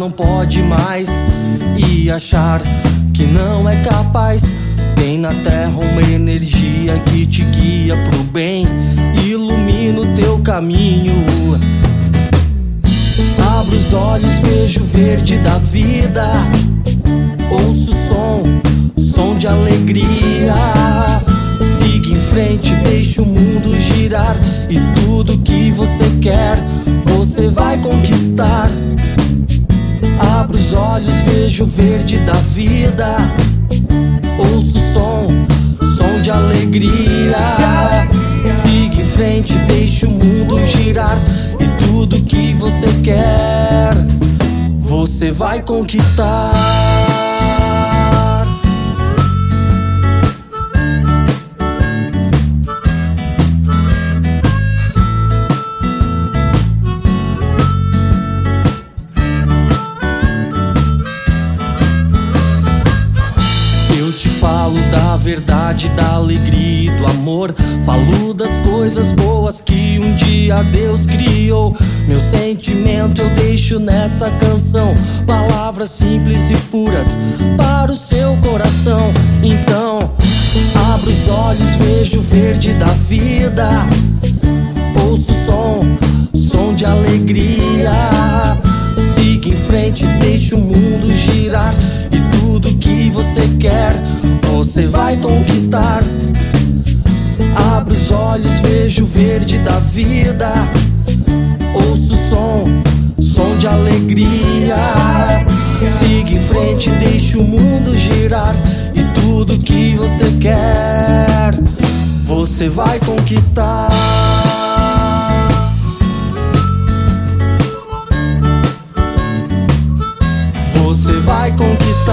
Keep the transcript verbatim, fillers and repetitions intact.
não pode mais e achar que não é capaz. Tem na terra uma energia que te guia pro bem, ilumina o teu caminho. Abro os olhos, vejo o verde da vida, ouço o som, som de alegria. Siga em frente, deixa o mundo girar, e tudo que você quer, você vai conquistar. Abro os olhos, vejo o verde da vida, ouço o som, som de alegria. Siga em frente, deixa o mundo girar, e tudo que você quer, você vai conquistar. Falo da verdade, da alegria e do amor. Falo das coisas boas que um dia Deus criou. Meu sentimento eu deixo nessa canção, palavras simples e puras para o seu coração. Então, abro os olhos, vejo o verde da vida, ouço o som, som de alegria. Siga em frente, deixa o mundo girar, e tudo que você quer, você vai conquistar. Abro os olhos, vejo o verde da vida, ouço o som, som de alegria. Siga em frente, deixa o mundo girar, e tudo que você quer, você vai conquistar. Você vai conquistar.